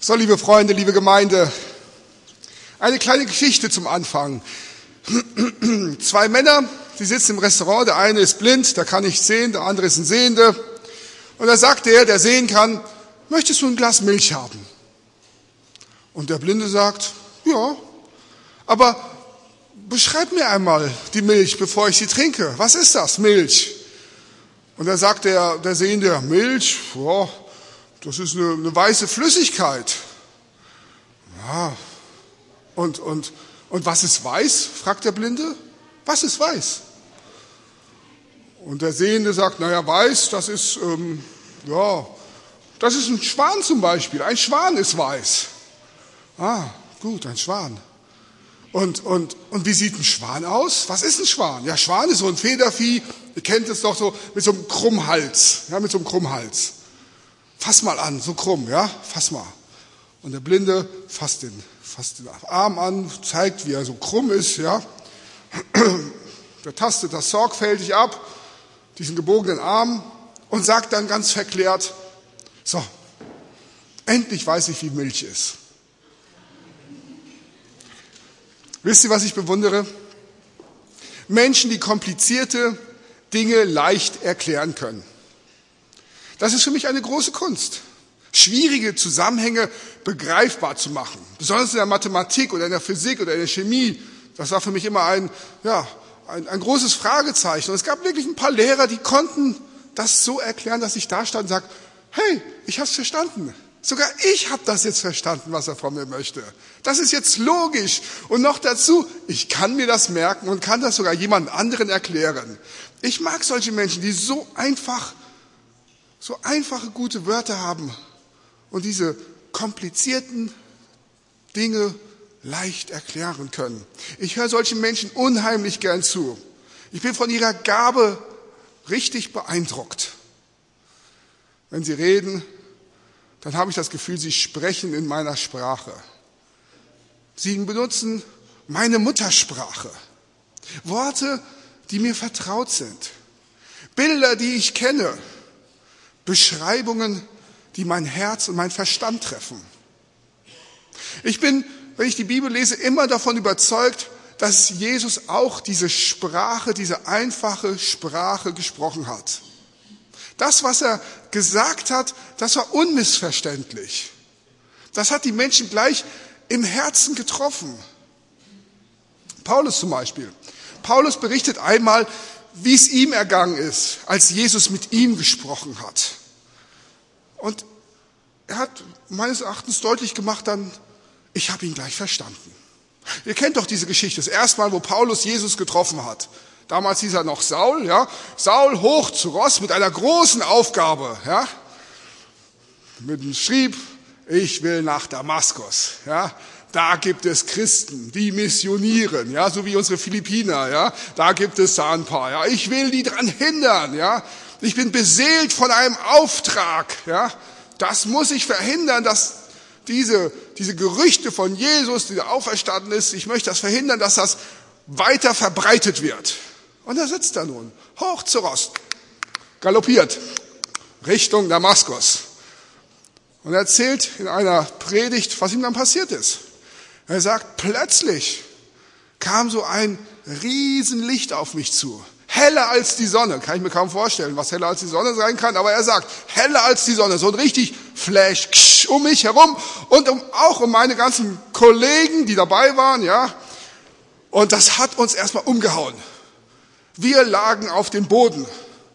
So, liebe Freunde, liebe Gemeinde, eine kleine Geschichte zum Anfang. Zwei Männer, die sitzen im Restaurant, der eine ist blind, der kann nicht sehen, der andere ist ein Sehender. Und da sagt der sehen kann, möchtest du ein Glas Milch haben? Und der Blinde sagt, ja, aber beschreib mir einmal die Milch, bevor ich sie trinke. Was ist das, Milch? Und dann sagt der Sehende, Milch, ja, das ist eine weiße Flüssigkeit. Ja, und was ist weiß? Fragt der Blinde. Was ist weiß? Und der Sehende sagt, naja, weiß, das ist ein Schwan zum Beispiel. Ein Schwan ist weiß. Ah, gut, ein Schwan. Und wie sieht ein Schwan aus? Was ist ein Schwan? Ja, Schwan ist so ein Federvieh, ihr kennt es doch so, mit so einem Krummhals. Ja, mit so einem Krummhals. Fass mal an, so krumm, ja, fass mal. Und der Blinde fasst den Arm an, zeigt, wie er so krumm ist, ja. Der tastet das sorgfältig ab, diesen gebogenen Arm, und sagt dann ganz verklärt, so, endlich weiß ich, wie Milch ist. Wisst ihr, was ich bewundere? Menschen, die komplizierte Dinge leicht erklären können. Das ist für mich eine große Kunst, schwierige Zusammenhänge begreifbar zu machen. Besonders in der Mathematik oder in der Physik oder in der Chemie. Das war für mich immer ein großes Fragezeichen. Und es gab wirklich ein paar Lehrer, die konnten das so erklären, dass ich da stand und sage, hey, ich habe es verstanden. Sogar ich habe das jetzt verstanden, was er von mir möchte. Das ist jetzt logisch. Und noch dazu, ich kann mir das merken und kann das sogar jemand anderen erklären. Ich mag solche Menschen, die so einfache, gute Wörter haben und diese komplizierten Dinge leicht erklären können. Ich höre solchen Menschen unheimlich gern zu. Ich bin von ihrer Gabe richtig beeindruckt. Wenn sie reden, dann habe ich das Gefühl, sie sprechen in meiner Sprache. Sie benutzen meine Muttersprache. Worte, die mir vertraut sind. Bilder, die ich kenne. Beschreibungen, die mein Herz und mein Verstand treffen. Ich bin, wenn ich die Bibel lese, immer davon überzeugt, dass Jesus auch diese Sprache, diese einfache Sprache gesprochen hat. Das, was er gesagt hat, das war unmissverständlich. Das hat die Menschen gleich im Herzen getroffen. Paulus zum Beispiel. Paulus berichtet einmal, wie es ihm ergangen ist, als Jesus mit ihm gesprochen hat. Und er hat meines Erachtens deutlich gemacht dann, ich habe ihn gleich verstanden. Ihr kennt doch diese Geschichte, das erste Mal, wo Paulus Jesus getroffen hat. Damals hieß er noch Saul, ja. Saul hoch zu Ross mit einer großen Aufgabe, ja. Schrieb, ich will nach Damaskus, ja. Da gibt es Christen, die missionieren, ja, so wie unsere Philippiner, ja. Da gibt es da ein paar, ja. Ich will die dran hindern, ja. Ich bin beseelt von einem Auftrag, ja. Das muss ich verhindern, dass diese Gerüchte von Jesus, die auferstanden ist, ich möchte das verhindern, dass das weiter verbreitet wird. Und da sitzt er nun, hoch zu Ross, galoppiert, Richtung Damaskus. Und er erzählt in einer Predigt, was ihm dann passiert ist. Er sagt, plötzlich kam so ein Riesenlicht auf mich zu. Heller als die Sonne. Kann ich mir kaum vorstellen, was heller als die Sonne sein kann. Aber er sagt, heller als die Sonne. So ein richtig Flash um mich herum und auch um meine ganzen Kollegen, die dabei waren, ja. Und das hat uns erstmal umgehauen. Wir lagen auf dem Boden.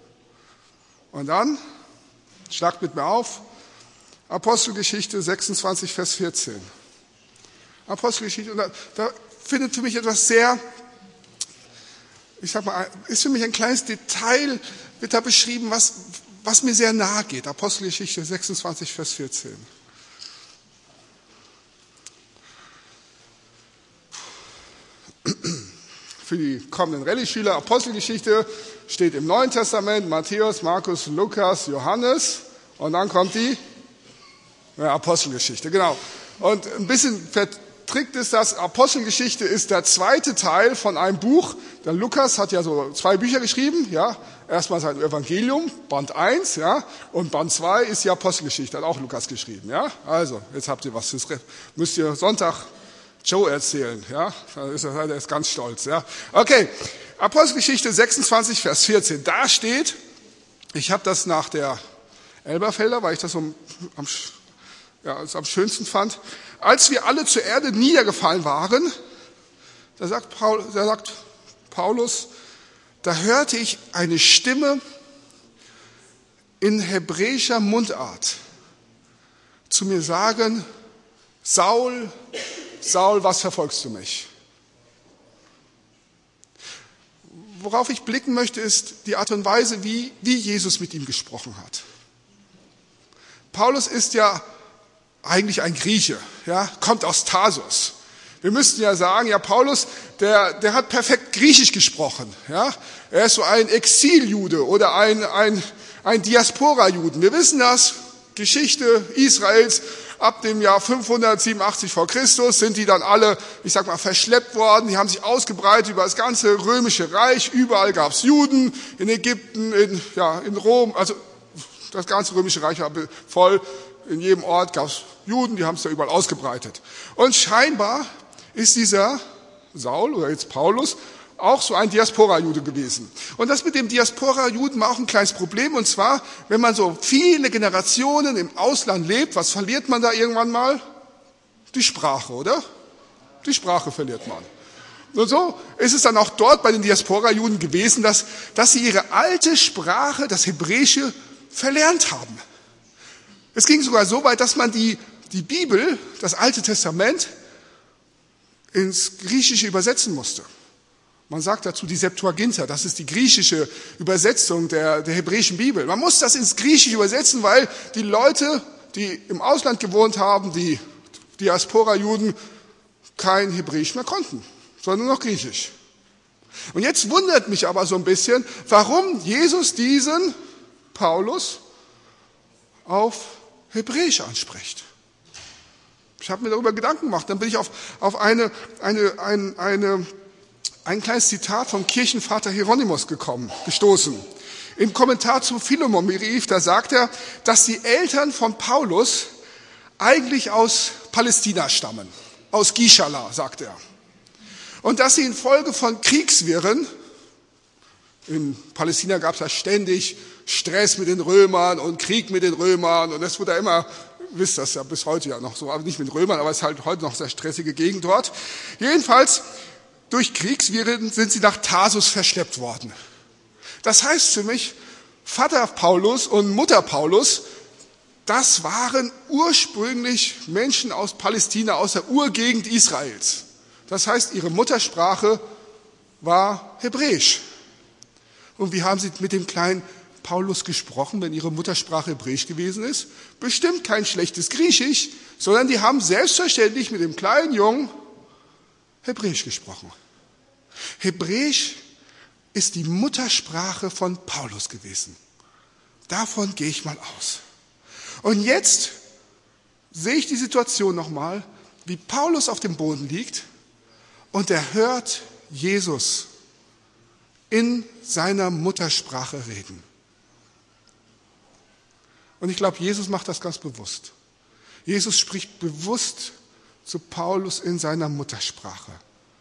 Und dann, schlagt mit mir auf, Apostelgeschichte 26, Vers 14. Apostelgeschichte, und da findet für mich etwas sehr, ist für mich ein kleines Detail, wird da beschrieben, was mir sehr nahe geht. Apostelgeschichte 26, Vers 14. Für die kommenden Rallye-Schüler, Apostelgeschichte steht im Neuen Testament, Matthäus, Markus, Lukas, Johannes, und dann kommt die Apostelgeschichte, genau. Und ein bisschen Trick ist das, Apostelgeschichte ist der zweite Teil von einem Buch. Der Lukas hat ja so 2 Bücher geschrieben, ja. Erstmal sein Evangelium, Band 1, ja. Und Band 2 ist die Apostelgeschichte, hat auch Lukas geschrieben, ja. Also, jetzt habt ihr was, müsst ihr Sonntag Joe erzählen, ja. Da ist er ist ganz stolz, ja. Okay. Apostelgeschichte 26, Vers 14. Da steht, ich habe das nach der Elberfelder, weil ich das am schönsten fand. Als wir alle zur Erde niedergefallen waren, da sagt Paulus, da hörte ich eine Stimme in hebräischer Mundart zu mir sagen, Saul, Saul, was verfolgst du mich? Worauf ich blicken möchte, ist die Art und Weise, wie Jesus mit ihm gesprochen hat. Paulus ist ja eigentlich ein Grieche, ja, kommt aus Tarsus. Wir müssten ja sagen, ja, Paulus, der hat perfekt Griechisch gesprochen, ja. Er ist so ein Exiljude oder ein Diaspora-Juden. Wir wissen das, Geschichte Israels, ab dem Jahr 587 vor Christus sind die dann alle, verschleppt worden. Die haben sich ausgebreitet über das ganze römische Reich. Überall gab es Juden, in Ägypten, in Rom, also das ganze römische Reich war voll. In jedem Ort gab es Juden, die haben es da überall ausgebreitet. Und scheinbar ist dieser Saul oder jetzt Paulus auch so ein Diaspora-Jude gewesen. Und das mit dem Diaspora-Juden war auch ein kleines Problem. Und zwar, wenn man so viele Generationen im Ausland lebt, was verliert man da irgendwann mal? Die Sprache, oder? Die Sprache verliert man. Und so ist es dann auch dort bei den Diaspora-Juden gewesen, dass sie ihre alte Sprache, das Hebräische, verlernt haben. Es ging sogar so weit, dass man die Bibel, das Alte Testament, ins Griechische übersetzen musste. Man sagt dazu die Septuaginta, das ist die griechische Übersetzung der hebräischen Bibel. Man muss das ins Griechische übersetzen, weil die Leute, die im Ausland gewohnt haben, die Diaspora-Juden, kein Hebräisch mehr konnten, sondern nur noch Griechisch. Und jetzt wundert mich aber so ein bisschen, warum Jesus diesen Paulus auf Hebräisch anspricht. Ich habe mir darüber Gedanken gemacht. Dann bin ich auf ein kleines Zitat vom Kirchenvater Hieronymus gestoßen. Im Kommentar zu Philemon-Brief, da sagt er, dass die Eltern von Paulus eigentlich aus Palästina stammen. Aus Gischala, sagt er. Und dass sie infolge von Kriegswirren, in Palästina gab es ja ständig Stress mit den Römern und Krieg mit den Römern und es wurde ja immer, wisst das ja bis heute ja noch so, aber nicht mit den Römern, aber es ist halt heute noch sehr stressige Gegend dort. Jedenfalls, durch Kriegswirren sind sie nach Tarsus verschleppt worden. Das heißt für mich, Vater Paulus und Mutter Paulus, das waren ursprünglich Menschen aus Palästina, aus der Urgegend Israels. Das heißt, ihre Muttersprache war Hebräisch. Und wie haben sie mit dem kleinen Paulus gesprochen, wenn ihre Muttersprache Hebräisch gewesen ist? Bestimmt kein schlechtes Griechisch, sondern die haben selbstverständlich mit dem kleinen Jungen Hebräisch gesprochen. Hebräisch ist die Muttersprache von Paulus gewesen. Davon gehe ich mal aus. Und jetzt sehe ich die Situation nochmal, wie Paulus auf dem Boden liegt und er hört Jesus in seiner Muttersprache reden. Und ich glaube, Jesus macht das ganz bewusst. Jesus spricht bewusst zu Paulus in seiner Muttersprache.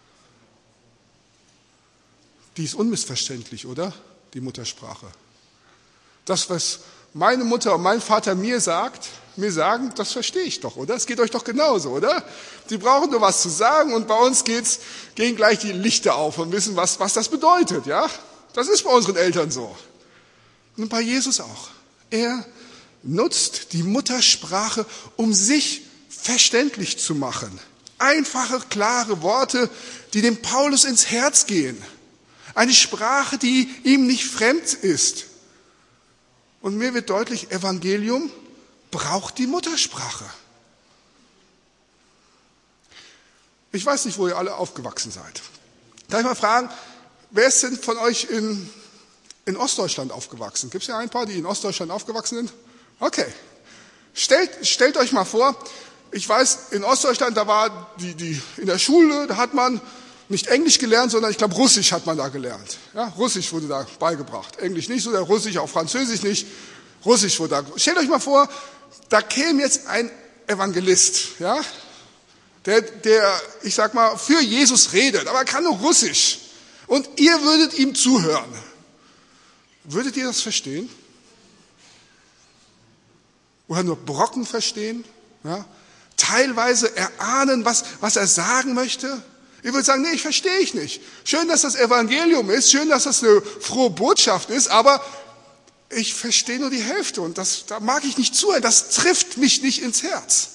Die ist unmissverständlich, oder? Die Muttersprache. Das, was meine Mutter und mein Vater mir sagen, das verstehe ich doch, oder? Es geht euch doch genauso, oder? Sie brauchen nur was zu sagen und bei uns gehen gleich die Lichter auf und wissen, was das bedeutet, ja? Das ist bei unseren Eltern so. Und bei Jesus auch. Er nutzt die Muttersprache, um sich verständlich zu machen. Einfache, klare Worte, die dem Paulus ins Herz gehen. Eine Sprache, die ihm nicht fremd ist. Und mir wird deutlich, Evangelium braucht die Muttersprache. Ich weiß nicht, wo ihr alle aufgewachsen seid. Darf ich mal fragen, wer ist denn von euch in Ostdeutschland aufgewachsen? Gibt es ja ein paar, die in Ostdeutschland aufgewachsen sind? Okay. Stellt euch mal vor, ich weiß, in Ostdeutschland, da war in der Schule, da hat man nicht Englisch gelernt, sondern ich glaube Russisch hat man da gelernt. Ja, Russisch wurde da beigebracht. Englisch nicht so, der Russisch, auch Französisch nicht. Russisch wurde da. Stellt euch mal vor, da käme jetzt ein Evangelist, ja, der, ich sag mal, für Jesus redet, aber er kann nur Russisch. Und ihr würdet ihm zuhören. Würdet ihr das verstehen? Oder nur Brocken verstehen? Ja? Teilweise erahnen, was er sagen möchte? Ihr würdet sagen, nee, verstehe ich nicht. Schön, dass das Evangelium ist, schön, dass das eine frohe Botschaft ist, aber ich verstehe nur die Hälfte und da mag ich nicht zuhören, das trifft mich nicht ins Herz.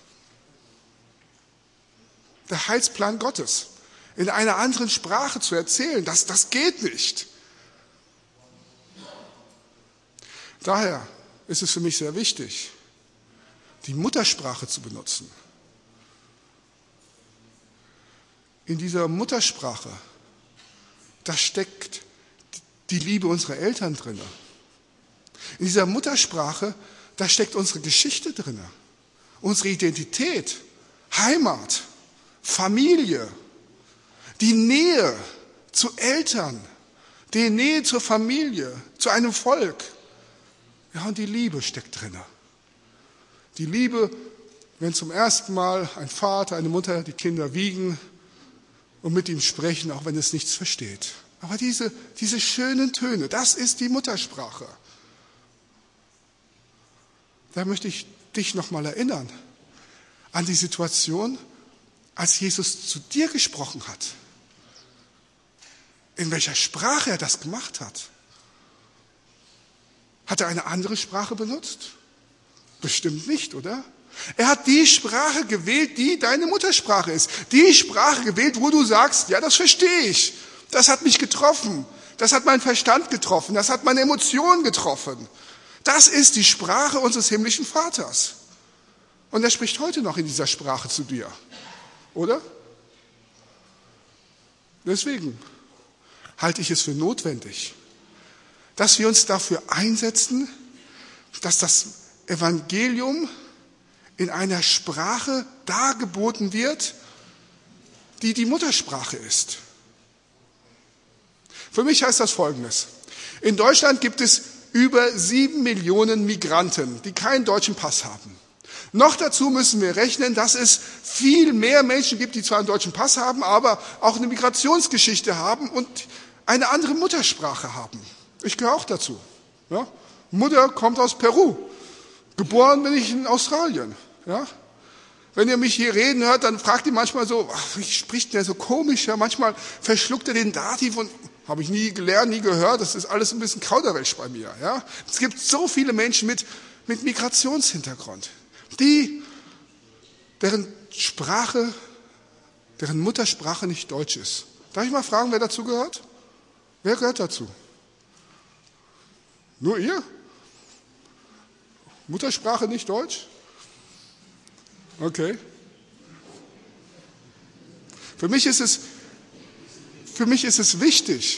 Der Heilsplan Gottes in einer anderen Sprache zu erzählen, das geht nicht. Daher ist es für mich sehr wichtig, die Muttersprache zu benutzen. In dieser Muttersprache, da steckt die Liebe unserer Eltern drin. In dieser Muttersprache, da steckt unsere Geschichte drin, unsere Identität, Heimat, Familie, die Nähe zu Eltern, die Nähe zur Familie, zu einem Volk. Ja, und die Liebe steckt drin. Die Liebe, wenn zum ersten Mal ein Vater, eine Mutter die Kinder wiegen und mit ihm sprechen, auch wenn es nichts versteht. Aber diese schönen Töne, das ist die Muttersprache. Da möchte ich dich nochmal erinnern an die Situation, als Jesus zu dir gesprochen hat. In welcher Sprache er das gemacht hat. Hat er eine andere Sprache benutzt? Bestimmt nicht, oder? Er hat die Sprache gewählt, die deine Muttersprache ist. Die Sprache gewählt, wo du sagst, ja, das verstehe ich. Das hat mich getroffen. Das hat meinen Verstand getroffen. Das hat meine Emotionen getroffen. Das ist die Sprache unseres himmlischen Vaters. Und er spricht heute noch in dieser Sprache zu dir. Oder? Deswegen halte ich es für notwendig, dass wir uns dafür einsetzen, dass das Evangelium in einer Sprache dargeboten wird, die die Muttersprache ist. Für mich heißt das Folgendes. In Deutschland gibt es über 7 Millionen Migranten, die keinen deutschen Pass haben. Noch dazu müssen wir rechnen, dass es viel mehr Menschen gibt, die zwar einen deutschen Pass haben, aber auch eine Migrationsgeschichte haben und eine andere Muttersprache haben. Ich gehöre auch dazu. Ja? Mutter kommt aus Peru. Geboren bin ich in Australien. Ja? Wenn ihr mich hier reden hört, dann fragt ihr manchmal so, wie spricht der so komisch? Ja? Manchmal verschluckt er den Dativ und habe ich nie gelernt, nie gehört. Das ist alles ein bisschen Kauderwelsch bei mir. Ja? Es gibt so viele Menschen mit Migrationshintergrund, deren Muttersprache nicht Deutsch ist. Darf ich mal fragen, wer dazu gehört? Wer gehört dazu? Nur ihr? Muttersprache nicht Deutsch? Okay. Für mich ist es wichtig,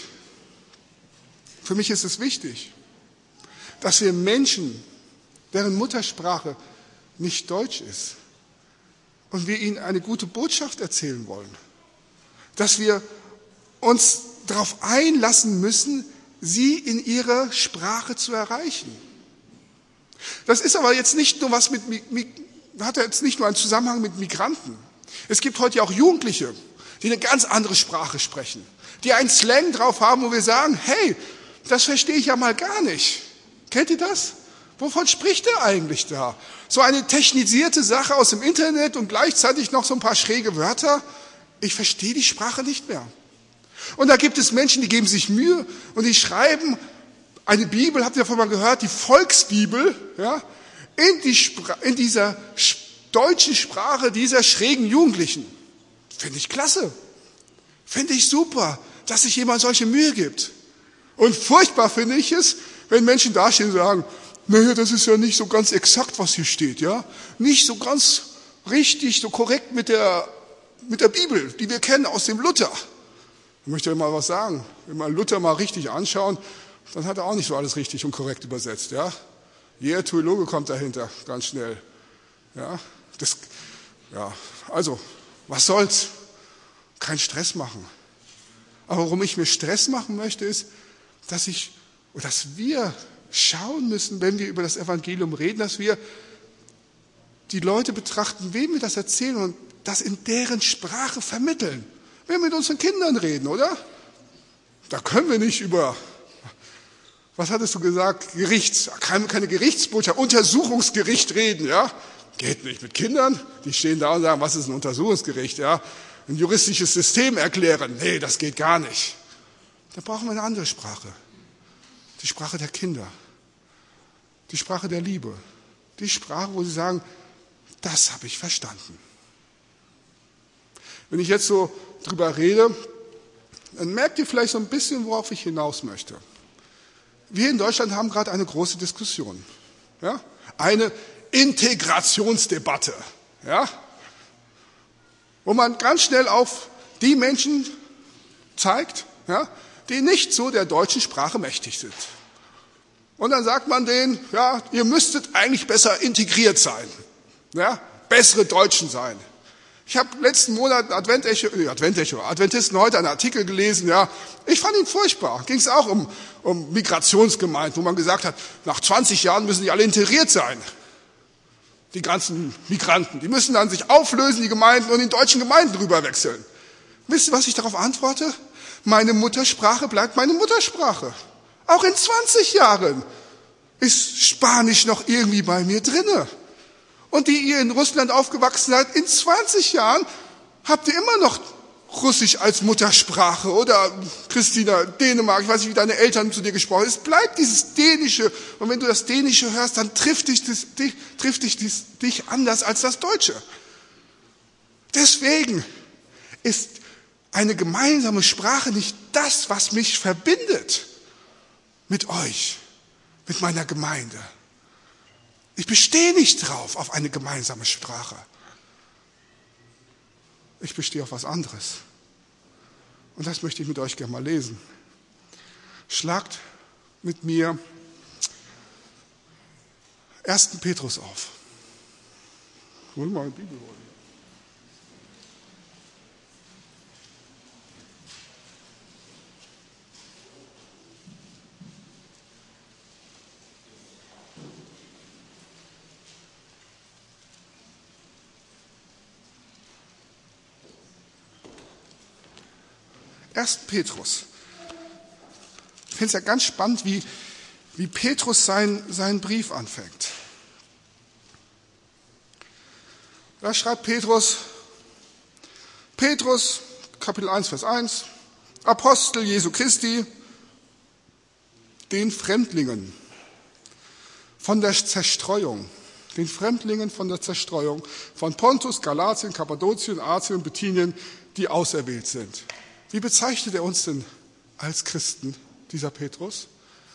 dass wir Menschen, deren Muttersprache nicht Deutsch ist, und wir ihnen eine gute Botschaft erzählen wollen, dass wir uns darauf einlassen müssen, sie in ihrer Sprache zu erreichen. Das ist aber jetzt nicht nur hat jetzt nicht nur einen Zusammenhang mit Migranten. Es gibt heute ja auch Jugendliche, die eine ganz andere Sprache sprechen, die einen Slang drauf haben, wo wir sagen, hey, das verstehe ich ja mal gar nicht. Kennt ihr das? Wovon spricht er eigentlich da? So eine technisierte Sache aus dem Internet und gleichzeitig noch so ein paar schräge Wörter. Ich verstehe die Sprache nicht mehr. Und da gibt es Menschen, die geben sich Mühe und die schreiben eine Bibel, habt ihr davon mal gehört, die Volksbibel, ja, in dieser deutschen Sprache dieser schrägen Jugendlichen. Finde ich klasse. Finde ich super, dass sich jemand solche Mühe gibt. Und furchtbar finde ich es, wenn Menschen dastehen und sagen, naja, das ist ja nicht so ganz exakt, was hier steht, ja. Nicht so ganz richtig, so korrekt mit der Bibel, die wir kennen aus dem Luther. Ich möchte mal was sagen. Wenn wir Luther mal richtig anschauen, dann hat er auch nicht so alles richtig und korrekt übersetzt, ja. Jeder Theologe kommt dahinter, ganz schnell, ja. Ja, also, was soll's? Kein Stress machen. Aber warum ich mir Stress machen möchte, ist, dass wir schauen müssen, wenn wir über das Evangelium reden, dass wir die Leute betrachten, wem wir das erzählen und das in deren Sprache vermitteln. Wenn wir mit unseren Kindern reden, oder? Da können wir nicht über, was hattest du gesagt, keine Gerichtsbotschaft, Untersuchungsgericht reden, ja? Geht nicht mit Kindern, die stehen da und sagen, was ist ein Untersuchungsgericht, ja? Ein juristisches System erklären, nee, das geht gar nicht. Da brauchen wir eine andere Sprache. Die Sprache der Kinder. Die Sprache der Liebe. Die Sprache, wo sie sagen, das habe ich verstanden. Wenn ich jetzt so drüber rede, dann merkt ihr vielleicht so ein bisschen, worauf ich hinaus möchte. Wir in Deutschland haben gerade eine große Diskussion. Ja? Eine Integrationsdebatte. Ja? Wo man ganz schnell auf die Menschen zeigt, ja, die nicht so der deutschen Sprache mächtig sind. Und dann sagt man denen, ja, ihr müsstet eigentlich besser integriert sein, ja, bessere Deutschen sein. Ich habe letzten Monat Adventisten heute einen Artikel gelesen, ja, ich fand ihn furchtbar. Ging es auch um Migrationsgemeinden, wo man gesagt hat, nach 20 Jahren müssen die alle integriert sein. Die ganzen Migranten, die müssen dann sich auflösen, die Gemeinden, und in deutschen Gemeinden rüberwechseln. Wisst ihr, was ich darauf antworte? Meine Muttersprache bleibt meine Muttersprache. Auch in 20 Jahren ist Spanisch noch irgendwie bei mir drinne. Und die ihr in Russland aufgewachsen seid, in 20 Jahren habt ihr immer noch Russisch als Muttersprache. Oder Christina, Dänemark, ich weiß nicht, wie deine Eltern zu dir gesprochen haben. Es bleibt dieses Dänische. Und wenn du das Dänische hörst, dann trifft dich anders als das Deutsche. Deswegen ist eine gemeinsame Sprache nicht das, was mich verbindet mit euch, mit meiner Gemeinde. Ich bestehe nicht drauf, auf eine gemeinsame Sprache. Ich bestehe auf was anderes. Und das möchte ich mit euch gerne mal lesen. Schlagt mit mir 1. Petrus auf. Hol mal eine Bibel. 1. Petrus. Ich finde es ja ganz spannend, wie Petrus seinen Brief anfängt. Da schreibt Petrus, Kapitel 1, Vers 1, Apostel Jesu Christi, den Fremdlingen von der Zerstreuung, von Pontus, Galatien, Kappadokien, Asien und Bithynien, die auserwählt sind. Wie bezeichnet er uns denn als Christen, dieser Petrus?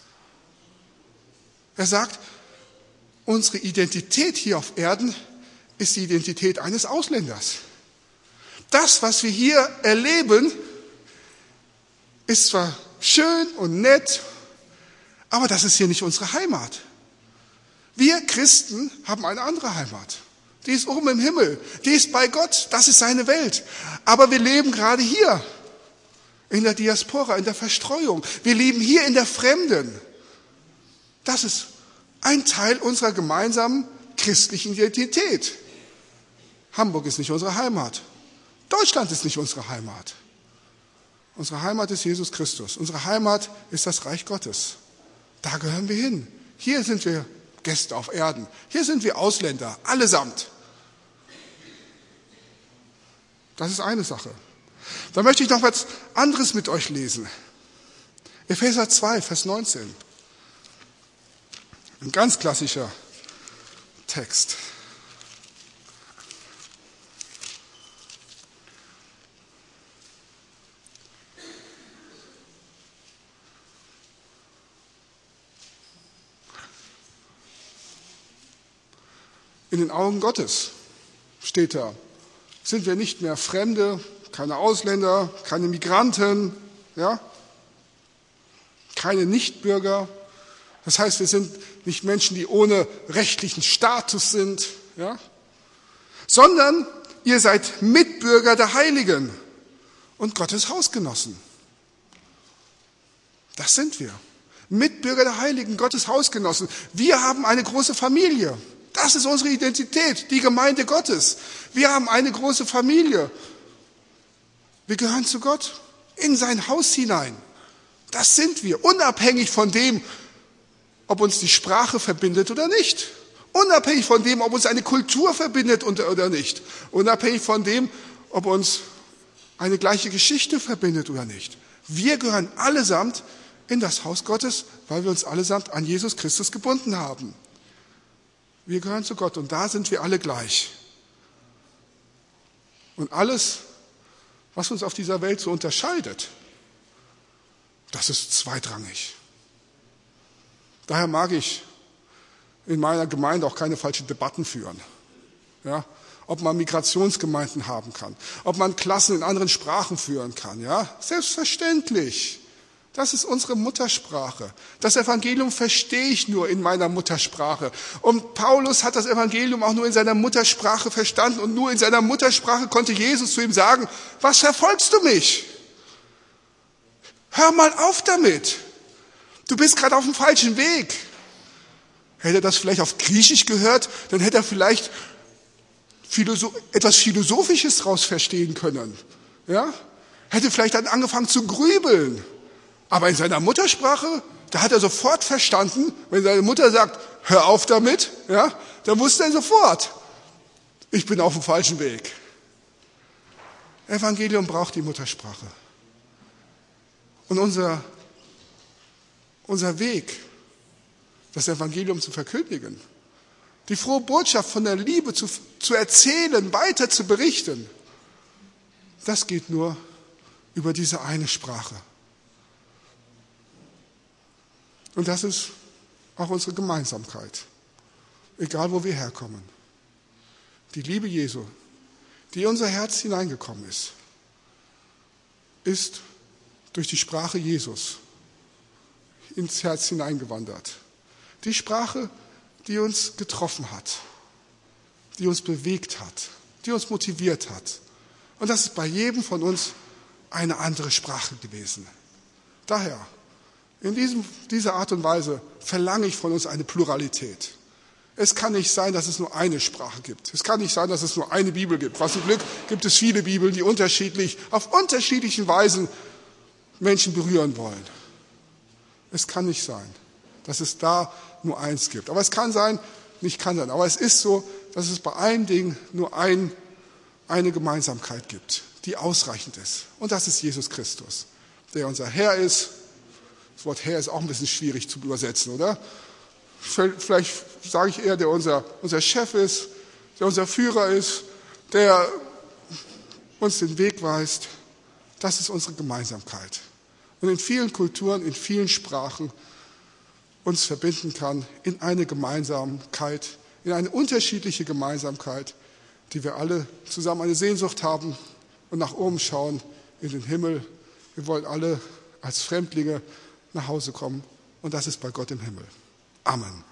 Er sagt, unsere Identität hier auf Erden ist die Identität eines Ausländers. Das, was wir hier erleben, ist zwar schön und nett, aber das ist hier nicht unsere Heimat. Wir Christen haben eine andere Heimat. Die ist oben im Himmel, die ist bei Gott, das ist seine Welt. Aber wir leben gerade hier, in der Diaspora, in der Verstreuung. Wir leben hier in der Fremden. Das ist ein Teil unserer gemeinsamen christlichen Identität. Hamburg ist nicht unsere Heimat. Deutschland ist nicht unsere Heimat. Unsere Heimat ist Jesus Christus. Unsere Heimat ist das Reich Gottes. Da gehören wir hin. Hier sind wir Gäste auf Erden. Hier sind wir Ausländer, allesamt. Das ist eine Sache. Da möchte ich noch was anderes mit euch lesen. Epheser 2, Vers 19. Ein ganz klassischer Text. In den Augen Gottes, steht da, sind wir nicht mehr Fremde, keine Ausländer, keine Migranten, ja? Keine Nichtbürger. Das heißt, wir sind nicht Menschen, die ohne rechtlichen Status sind, ja? Sondern ihr seid Mitbürger der Heiligen und Gottes Hausgenossen. Das sind wir. Mitbürger der Heiligen, Gottes Hausgenossen. Wir haben eine große Familie. Das ist unsere Identität, die Gemeinde Gottes. Wir haben eine große Familie. Wir gehören zu Gott, in sein Haus hinein. Das sind wir, unabhängig von dem, ob uns die Sprache verbindet oder nicht. Unabhängig von dem, ob uns eine Kultur verbindet oder nicht. Unabhängig von dem, ob uns eine gleiche Geschichte verbindet oder nicht. Wir gehören allesamt in das Haus Gottes, weil wir uns allesamt an Jesus Christus gebunden haben. Wir gehören zu Gott und da sind wir alle gleich. Und alles, was uns auf dieser Welt so unterscheidet, das ist zweitrangig. Daher mag ich in meiner Gemeinde auch keine falschen Debatten führen. Ja? Ob man Migrationsgemeinden haben kann, ob man Klassen in anderen Sprachen führen kann. Ja? Selbstverständlich. Das ist unsere Muttersprache. Das Evangelium verstehe ich nur in meiner Muttersprache. Und Paulus hat das Evangelium auch nur in seiner Muttersprache verstanden. Und nur in seiner Muttersprache konnte Jesus zu ihm sagen, was verfolgst du mich? Hör mal auf damit. Du bist gerade auf dem falschen Weg. Hätte er das vielleicht auf Griechisch gehört, dann hätte er vielleicht etwas Philosophisches daraus verstehen können. Ja? Hätte vielleicht dann angefangen zu grübeln. Aber in seiner Muttersprache, da hat er sofort verstanden, wenn seine Mutter sagt, hör auf damit, ja, dann wusste er sofort, ich bin auf dem falschen Weg. Evangelium braucht die Muttersprache. Und unser Weg, das Evangelium zu verkündigen, die frohe Botschaft von der Liebe zu erzählen, weiter zu berichten, das geht nur über diese eine Sprache. Und das ist auch unsere Gemeinsamkeit, egal wo wir herkommen. Die Liebe Jesu, die in unser Herz hineingekommen ist durch die Sprache Jesus ins Herz hineingewandert. Die Sprache, die uns getroffen hat, die uns bewegt hat, die uns motiviert hat. Und das ist bei jedem von uns eine andere Sprache gewesen. Daher, in dieser Art und Weise verlange ich von uns eine Pluralität. Es kann nicht sein, dass es nur eine Sprache gibt. Es kann nicht sein, dass es nur eine Bibel gibt. Was zum Glück gibt es viele Bibeln, die auf unterschiedlichen Weisen Menschen berühren wollen. Es kann nicht sein, dass es da nur eins gibt. Aber es kann sein, aber es ist so, dass es bei allen Dingen nur eine Gemeinsamkeit gibt, die ausreichend ist. Und das ist Jesus Christus, der unser Herr ist. Das Wort Herr ist auch ein bisschen schwierig zu übersetzen, oder? Vielleicht sage ich eher, der unser Chef ist, der unser Führer ist, der uns den Weg weist. Das ist unsere Gemeinsamkeit. Und in vielen Kulturen, in vielen Sprachen uns verbinden kann in eine Gemeinsamkeit, in eine unterschiedliche Gemeinsamkeit, die wir alle zusammen eine Sehnsucht haben und nach oben schauen in den Himmel. Wir wollen alle als Fremdlinge nach Hause kommen und das ist bei Gott im Himmel. Amen.